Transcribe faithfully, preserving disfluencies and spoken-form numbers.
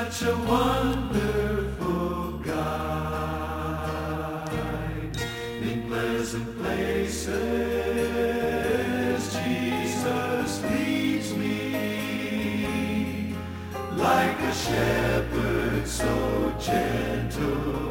such a wonderful guide. In pleasant places, Jesus leads me, like a shepherd so gentle